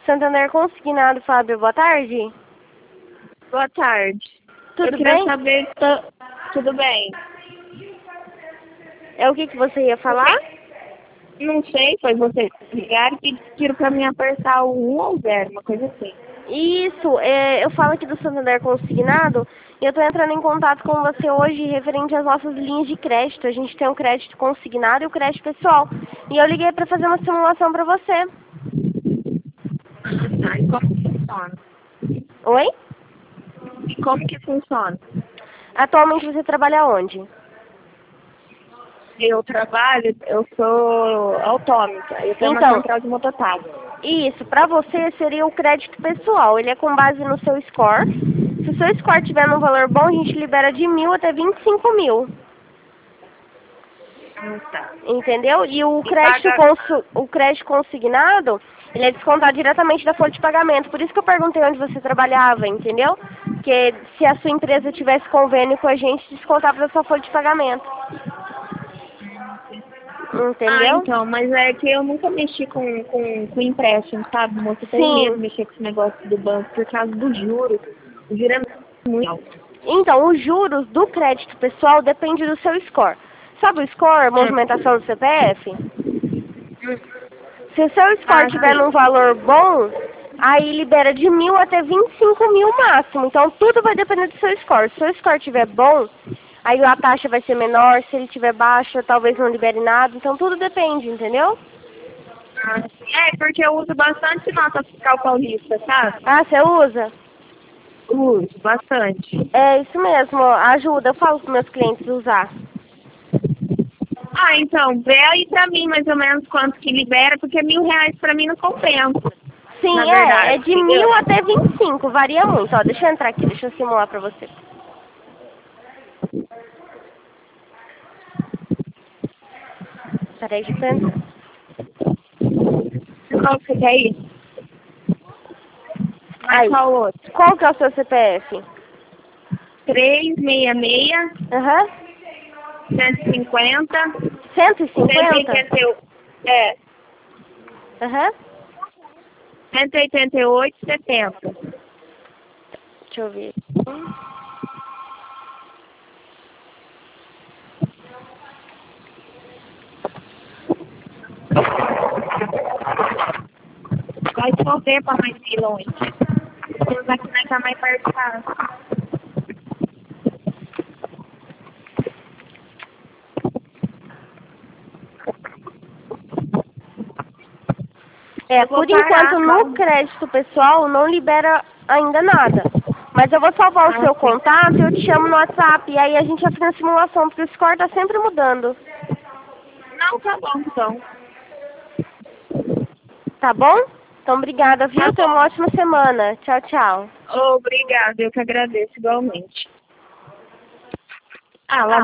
Santander Consignado, Fábio, boa tarde. Boa tarde. Tudo eu queria bem? saber... Tudo bem. É o que você ia falar? Não sei, foi você ligar e pediram pra mim apertar o 1 ou 0, uma coisa assim. Isso, eu falo aqui do Santander Consignado e eu tô entrando em contato com você hoje referente às nossas linhas de crédito. A gente tem o crédito consignado e o crédito pessoal. E eu liguei pra fazer uma simulação pra você. Tá, e como que funciona? Oi? E como que funciona? Atualmente você trabalha onde? Eu trabalho, eu sou autônoma, eu tenho uma Então, central de mototáxi. isso, pra você seria o crédito pessoal. Ele é com base no seu score. Se o seu score tiver num valor bom, a gente libera de 1.000 até 25 mil. Tá. Entendeu? E o E crédito, paga... o crédito consignado, ele é descontado diretamente da folha de pagamento. Por isso que eu perguntei onde você trabalhava, entendeu? Porque se a sua empresa tivesse convênio com a gente, descontava da sua folha de pagamento. Entendeu? então, mas é que eu nunca mexi com empréstimo, sabe? Moça, eu tenho medo de Sim. mexer com esse negócio do banco por causa do juro. O juro é muito alto. Então, os juros do crédito pessoal depende do seu score. Sabe o score, movimentação do CPF? Se o seu score tiver Sim. num valor bom, aí libera de 1.000 até 25 mil máximo. Então, tudo vai depender do seu score. Se o seu score tiver bom, aí a taxa vai ser menor. Se ele tiver baixa, talvez não libere nada. Então, tudo depende, entendeu? Porque eu uso bastante nota fiscal paulista, sabe? Ah, você usa? Uso, bastante. É isso mesmo, ajuda. Eu falo para meus clientes usar. Então, vê aí pra mim mais ou menos quanto que libera, porque R$ 1.000 pra mim não compensa. Na Sim, verdade, é de entendeu? 1.000 até 25, varia muito. Ó, deixa eu entrar aqui, deixa eu simular pra você. Peraí, deixa eu entrar. Qual que você quer ir? Aí, Qual outro? qual que é o seu CPF? 366, Aham. 150, 150? 188, é, Aham. 188, 70. Deixa eu ver. Vai chover pra mais ir longe. Temos aqui na cama mais perto de casa. Eu vou Por parar, enquanto tá? no crédito pessoal não libera ainda nada. Mas eu vou salvar o seu Sim. contato e eu te chamo no WhatsApp. E aí a gente vai fazer a simulação, porque o score tá sempre mudando. Não, tá bom, então. Tá bom? Então, obrigada, Tá viu? Tenha uma bom. ótima semana. Tchau, tchau. Obrigada, eu que agradeço igualmente. Lá